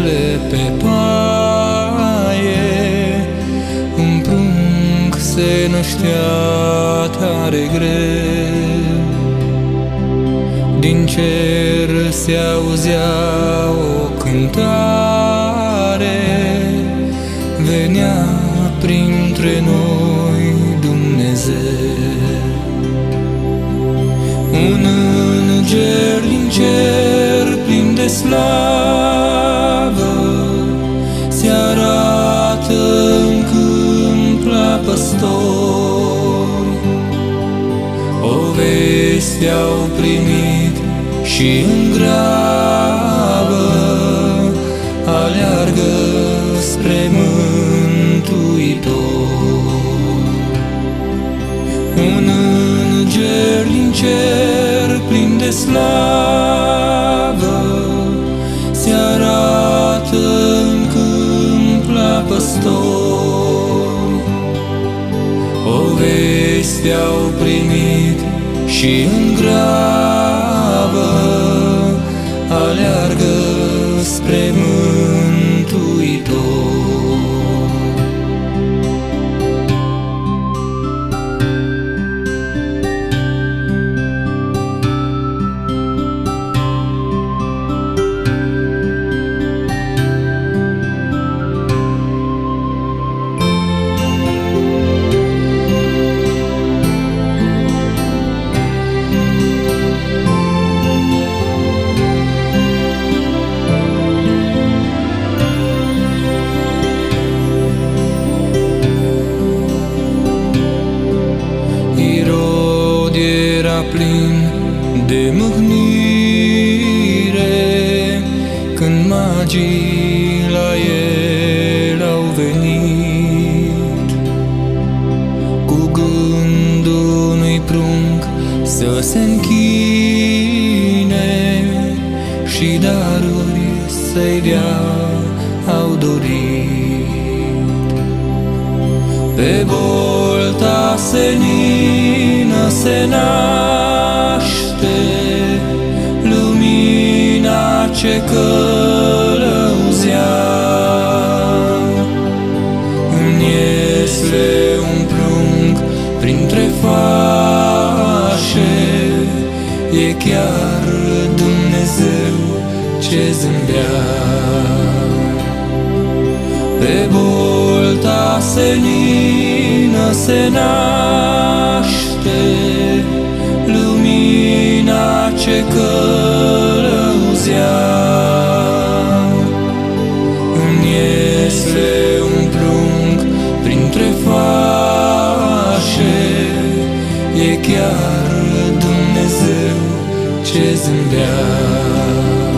afle pe paie, un prunc se năștea tare greu. Din cer se auzea o cântare, venea printre noi Dumnezeu. Un înger din cer plin de slavă se arată în câmp la păstori. O veste au primit și în grabă aleargă spre Mântuitor. Un înger din cer plin de slavă se arată în câmp la păstori. O veste au primit și în grabă aleargă spre Mântuitor. Plin de mâhnire când magii la el au venit, cu gândul unui prunc să se închine și daruri să-i dea au dorit. Pe bolta senină se naște lumina ce călăuzea. În iesle un prunc printre fașe, e chiar Dumnezeu ce zâmbea. Pe bolta senină se naște lumina ce călăuzea. În iesle un prunc printre fașe, e chiar Dumnezeu ce zâmbea.